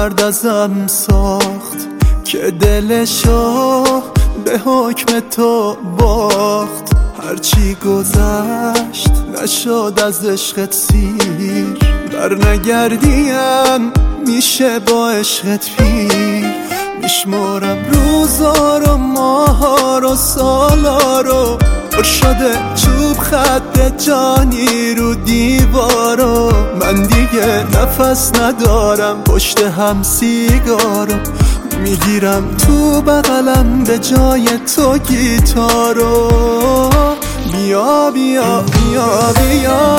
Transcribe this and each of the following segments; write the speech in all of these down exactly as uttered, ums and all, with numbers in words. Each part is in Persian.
مرد ازم ساخت که دلشو به حکم تو باخت. هرچی گذشت نشد از عشقت سیر، بر نگردیم میشه با عشقت پیر. میشمارم روزا رو ماها رو سالا رو، پر شده چوب خط جانی رو دیوارو. من دیگه نفس ندارم پشت هم سیگارو، میگیرم تو بغلم به جای تو گیتارو. بیا بیا بیا بیا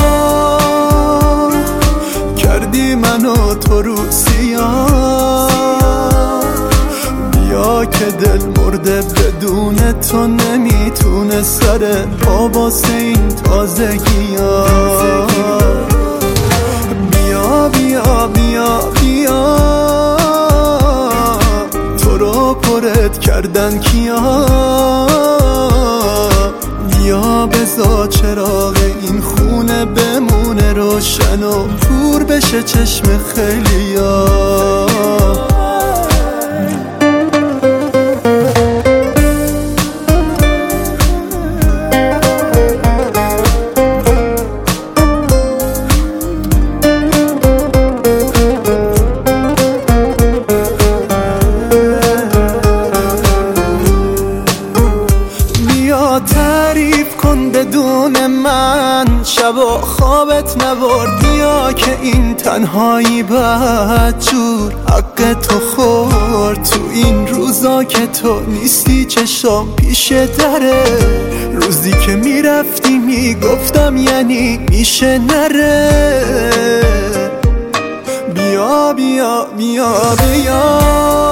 کردی منو تو رو سیاه. بیا که دل مرده بدون تو نمیتونه سر پا واسه این تازگی ها. بیا بیا بیا بیا تو رو پرت کردن کیا. بیا بذار چراغ این خونه بمونه روشن و پور بشه چشم خیلیا. تعریف کن بدون من شبا خوابت نبرد. بیا که این تنهایی بدجور حق تو خورد. تو این روزا که تو نیستی چشام پیش دره، روزی که میرفتی میگفتم یعنی میشه نره. بیا بیا بیا بیا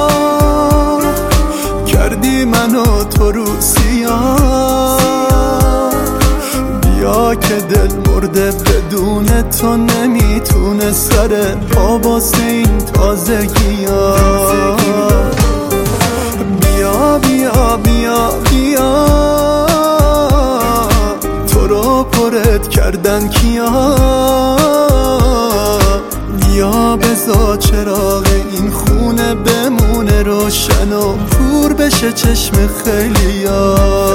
کردی منو تو رو سیاه. بیا که دل مرده بدون تو نمیتونه سر پا واسه این تازگی ها. بیا بیا بیا بیا تو رو پرت کردن کیا. بیا بذار چراغ این خونه بمونه روشن و پور بشه چشم خیلیا.